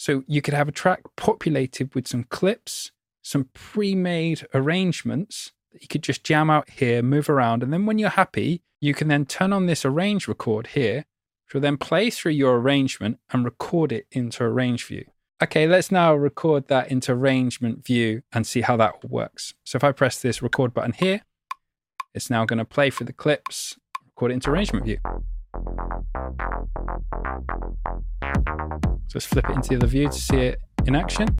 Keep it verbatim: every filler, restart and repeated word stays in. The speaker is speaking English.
So you could have a track populated with some clips, some pre-made arrangements that you could just jam out here, move around. And then when you're happy, you can then turn on this arrange record here, which will then play through your arrangement and record it into arrange view. Okay, let's now record that into arrangement view and see how that works. So if I press this record button here, it's now going to play through the clips, record it into arrangement view. So let's flip it into the other view to see it in action.